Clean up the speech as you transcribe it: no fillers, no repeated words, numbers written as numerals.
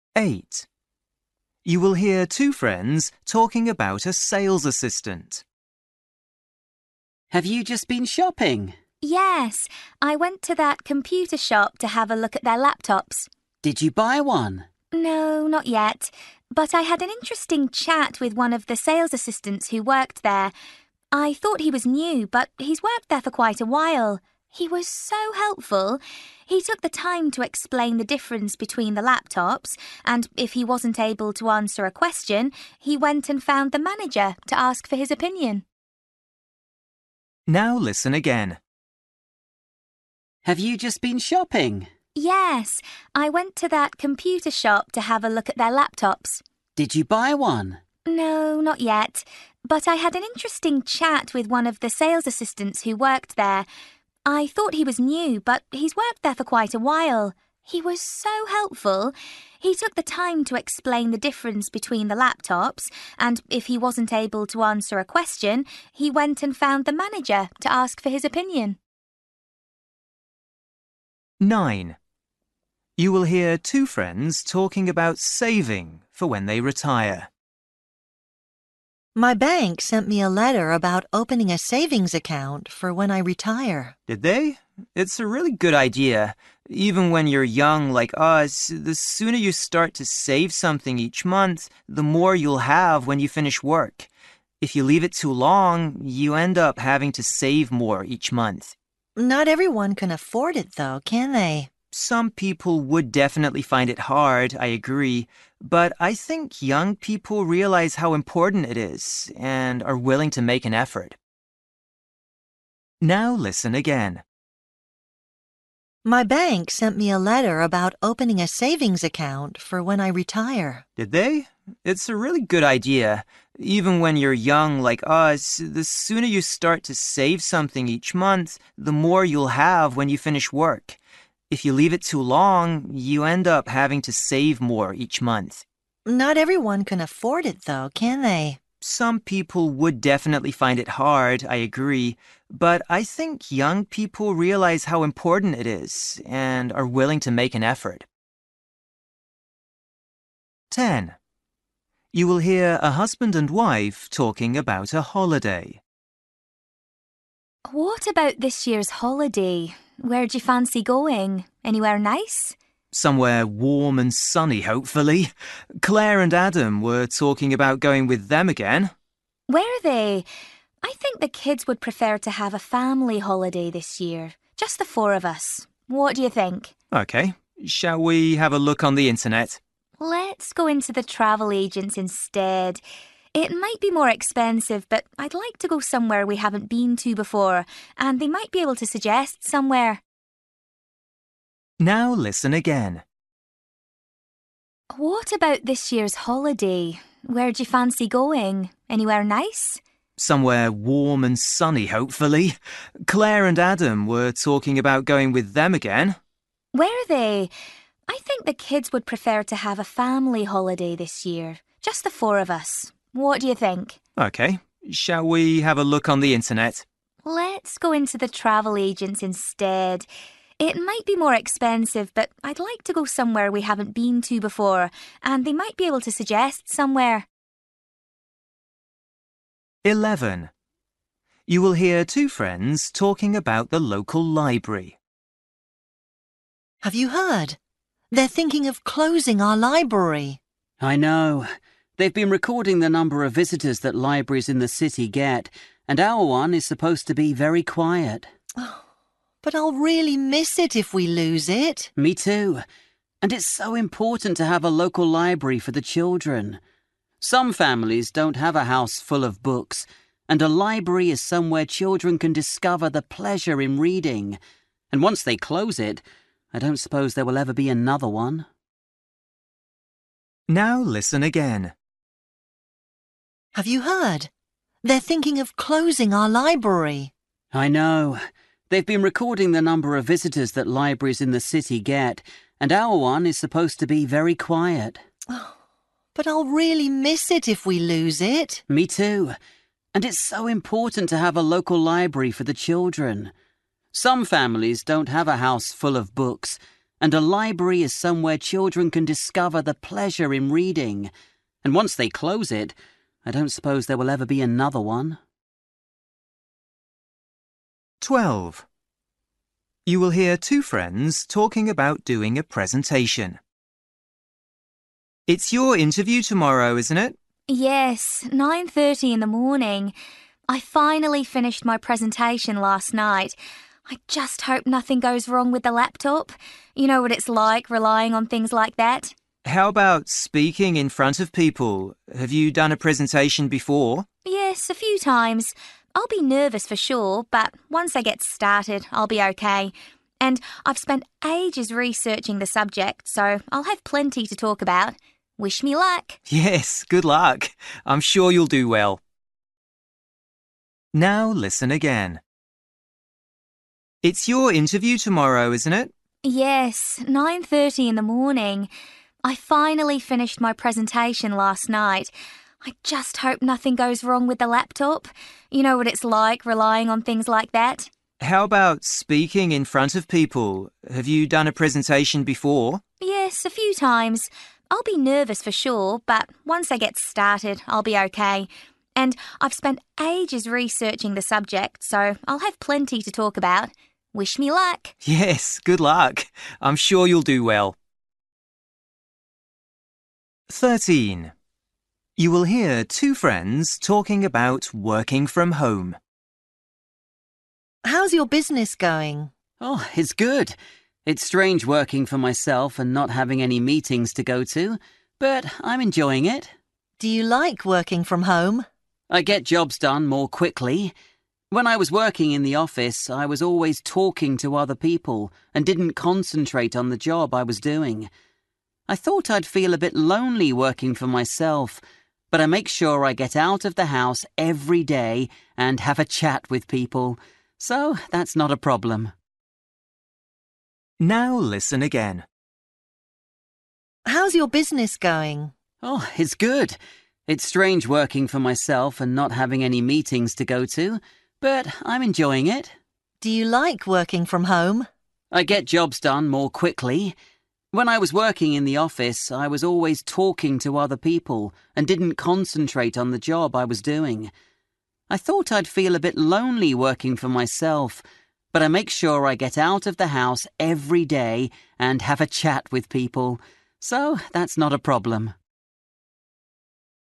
8. You will hear two friends talking about a sales assistant. Have you just been shopping? Yes, I went to that computer shop to have a look at their laptops. Did you buy one? No, not yet. But I had an interesting chat with one of the sales assistants who worked there. I thought he was new, but he's worked there for quite a while. He was so helpful. He took the time to explain the difference between the laptops, and if he wasn't able to answer a question, he went and found the manager to ask for his opinion. Now listen again. Have you just been shopping? Yes, I went to that computer shop to have a look at their laptops. Did you buy one? No, not yet. But I had an interesting chat with one of the sales assistants who worked there. I thought he was new, but he's worked there for quite a while. He was so helpful. He took the time to explain the difference between the laptops, and if he wasn't able to answer a question, he went and found the manager to ask for his opinion. 9. You will hear two friends talking about saving for when they retire. My bank sent me a letter about opening a savings account for when I retire. Did they? It's a really good idea. Even when you're young like us, the sooner you start to save something each month, the more you'll have when you finish work. If you leave it too long, you end up having to save more each month. Not everyone can afford it, though, can they? Some people would definitely find it hard, I agree, but I think young people realize how important it is and are willing to make an effort. Now listen again. My bank sent me a letter about opening a savings account for when I retire. Did they? It's a really good idea. Even when you're young like us, the sooner you start to save something each month, the more you'll have when you finish work. If you leave it too long, you end up having to save more each month. Not everyone can afford it, though, can they? Some people would definitely find it hard, I agree, but I think young people realize how important it is and are willing to make an effort. 10. You will hear a husband and wife talking about a holiday. What about this year's holiday? Where'd you fancy going? Anywhere nice? Somewhere warm and sunny, hopefully. Claire and Adam were talking about going with them again. Where are they? I think the kids would prefer to have a family holiday this year. Just the four of us. What do you think? Okay, shall we have a look on the internet? Let's go into the travel agents instead. It might be more expensive, but I'd like to go somewhere we haven't been to before, and they might be able to suggest somewhere. Now listen again. What about this year's holiday? Where'd you fancy going? Anywhere nice? Somewhere warm and sunny, hopefully. Claire and Adam were talking about going with them again. Where are they? I think the kids would prefer to have a family holiday this year. Just the four of us. What do you think? Okay, shall we have a look on the internet? Let's go into the travel agents instead. It might be more expensive, but I'd like to go somewhere we haven't been to before, and they might be able to suggest somewhere. 11. You will hear two friends talking about the local library. Have you heard? They're thinking of closing our library. I know. They've been recording the number of visitors that libraries in the city get, and our one is supposed to be very quiet. Oh, but I'll really miss it if we lose it. Me too. And it's so important to have a local library for the children. Some families don't have a house full of books, and a library is somewhere children can discover the pleasure in reading. And once they close it, I don't suppose there will ever be another one. Now listen again. Have you heard? They're thinking of closing our library. I know. They've been recording the number of visitors that libraries in the city get, and our one is supposed to be very quiet. Oh, but I'll really miss it if we lose it. Me too. And it's so important to have a local library for the children. Some families don't have a house full of books, And a library is somewhere children can discover the pleasure in reading. And once they close it, I don't suppose there will ever be another one. 12. You will hear two friends talking about doing a presentation. It's your interview tomorrow, isn't it? Yes, 9:30 in the morning. I finally finished my presentation last night. I just hope nothing goes wrong with the laptop. You know what it's like relying on things like that. How about speaking in front of people? Have you done a presentation before? Yes, a few times. I'll be nervous for sure, but once I get started, I'll be okay. And I've spent ages researching the subject, so I'll have plenty to talk about. Wish me luck. Yes, good luck. I'm sure you'll do well. Now listen again. It's your interview tomorrow, isn't it? Yes, 9:30 in the morning. I finally finished my presentation last night. I just hope nothing goes wrong with the laptop. You know what it's like relying on things like that. How about speaking in front of people? Have you done a presentation before? Yes, a few times. I'll be nervous for sure, but once I get started, I'll be okay. And I've spent ages researching the subject, so I'll have plenty to talk about. Wish me luck. Yes, good luck. I'm sure you'll do well. 13. You will hear two friends talking about working from home. How's your business going? Oh, it's good. It's strange working for myself and not having any meetings to go to, but I'm enjoying it. Do you like working from home? I get jobs done more quickly. When I was working in the office, I was always talking to other people and didn't concentrate on the job I was doing. I thought I'd feel a bit lonely working for myself, but I make sure I get out of the house every day and have a chat with people, so that's not a problem. Now listen again. How's your business going? Oh, it's good. It's strange working for myself and not having any meetings to go to, but I'm enjoying it. Do you like working from home? I get jobs done more quickly. When I was working in the office, I was always talking to other people and didn't concentrate on the job I was doing. I thought I'd feel a bit lonely working for myself, but I make sure I get out of the house every day and have a chat with people, so that's not a problem.